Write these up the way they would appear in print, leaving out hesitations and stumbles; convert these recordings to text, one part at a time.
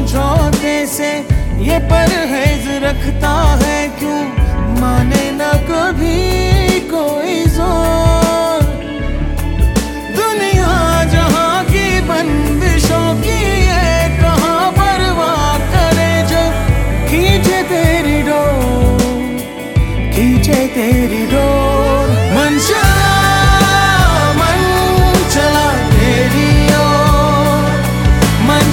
समझौते से ये परहेज रखता है, क्यों माने ना कभी कोई जोर। दुनिया जहां की बंदिशों की ये कहाँ परवाह करे, जो खींचे तेरी डोर, खींचे तेरी डोर। मन चला तेरी ओर, मन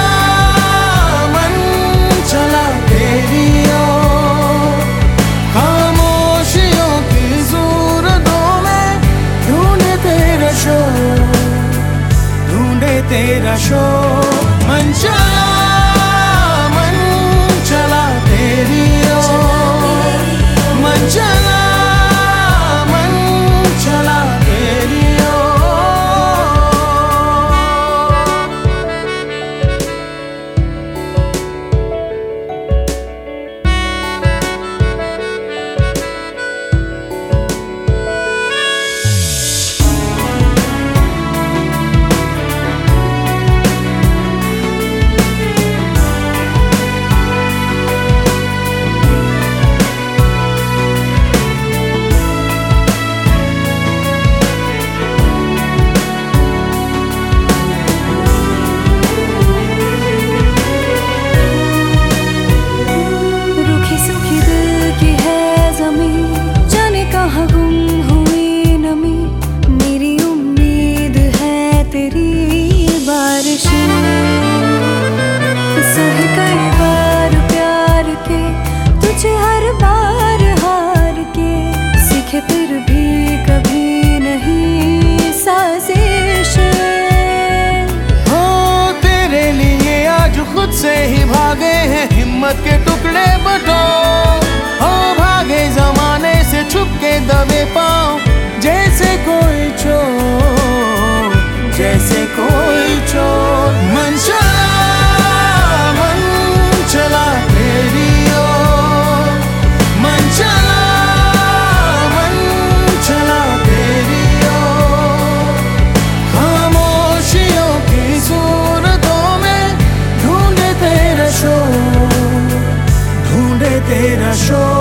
चला तेरी ओर। खामोशियों की सूरतों में ढूंढे तेरा शोर, ढूंढे तेरा शोर। मन चला तेरी ओर, मन चला तेरी ओर। सहे कई बार प्यार के तुझे हर बार हार के, सीखे फिर भी कभी नहीं साजिश। हो तेरे लिए आज खुद से ही भागे हैं हिम्मत के टुकड़े बटोर। हो भागे जमाने से छुप के दबे पाँव, जैसे कोई चोर, जैसे कोई चोर। मन चला तेरी ओर, मन चला तेरी ओर। खामोशियों की सूरतों में ढूंढे तेरा शोर, ढूंढे तेरा शोर।